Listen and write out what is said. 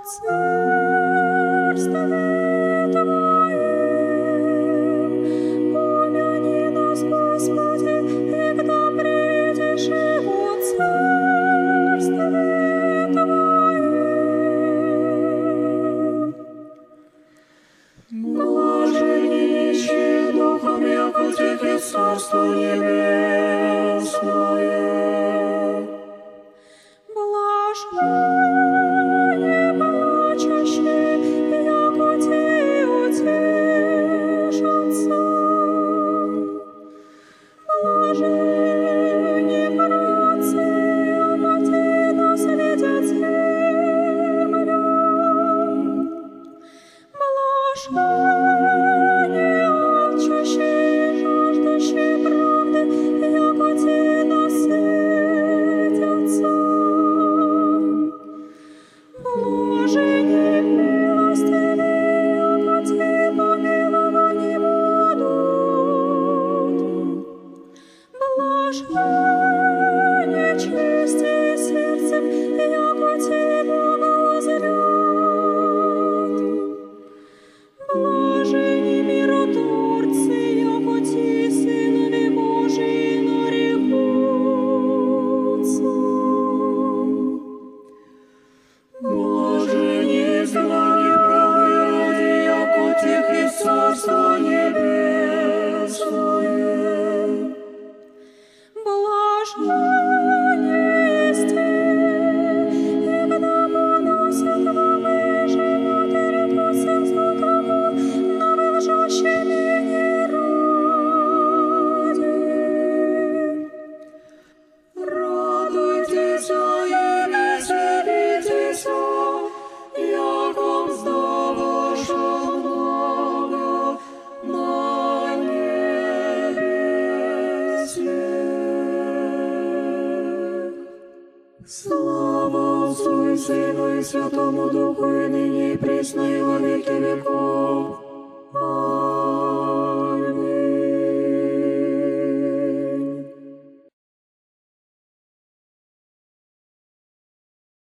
Царстве Твоем, помяни нас, Господи, и когда придешь его Царстве Твоем. Блаженнейшие духом, яко Тихо Царство Небесное. Блаженне плачущие, яко те утешатся. Блаженне працы, яко те наследят землю. Блаженне алчущие, жаждущие правды, яко те насытятся. Блаженне милостивые, яко те помилованы будут. Блаженне чистые сердцем, яко те Бога узрят. Блаженни миротворцы, яко те сынови Божии нарекутся. Блаженни знания правды ради, яко Тихо Царство Небесное. Блаженни исти, и когда поносят главы живот и рекутся злотому, но лжущими не ради. Радуйтесь и веселитесь, яко мзда ваша много на небесе. Слава Отцу и Сыну и Святому Духу, и ныне и присно и во веки веков.